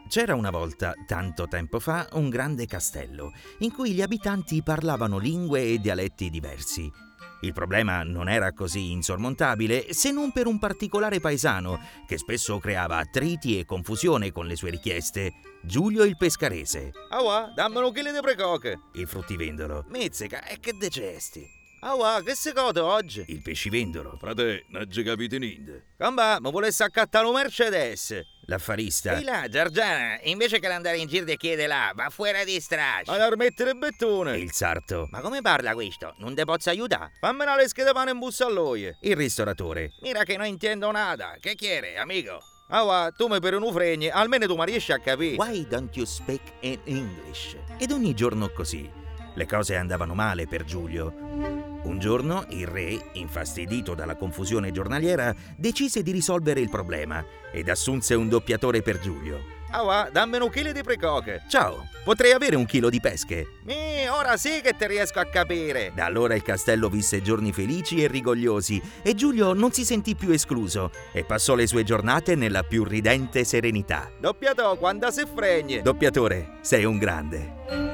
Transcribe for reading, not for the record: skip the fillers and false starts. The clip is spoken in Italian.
C'era una volta, tanto tempo fa, un grande castello, in cui gli abitanti parlavano lingue e dialetti diversi. Il problema non era così insormontabile, se non per un particolare paesano, che spesso creava attriti e confusione con le sue richieste: Giulio il pescarese. Aua, dammi un chilo di precoche. Il fruttivendolo. Mizzica, e che decesti? Aua, che secondo oggi? Il pescivendolo. Frate, non ci capite niente. Gamba, ma volesse accattare un Mercedes? L'affarista. Ehi là, Giorgiana, invece che andare in giro e chiedere là, va fuori di straccio. Ma da rimettere il bettone. E il sarto. Ma come parla questo? Non te posso aiutare? Fammi una lesca di pane in busta all'oie. Il ristoratore. Mira che non intendo nada. Che chiede, amico? Aua, tu mi per un fregni, almeno tu mi riesci a capire. Why don't you speak in English? Ed ogni giorno così. Le cose andavano male per Giulio. Un giorno il re, infastidito dalla confusione giornaliera, decise di risolvere il problema ed assunse un doppiatore per Giulio. Aua, dammi un chilo di precoche. Ciao, potrei avere un chilo di pesche? Ora sì che ti riesco a capire. Da allora il castello visse giorni felici e rigogliosi e Giulio non si sentì più escluso e passò le sue giornate nella più ridente serenità. Doppiatore, quando si fregne. Doppiatore, sei un grande.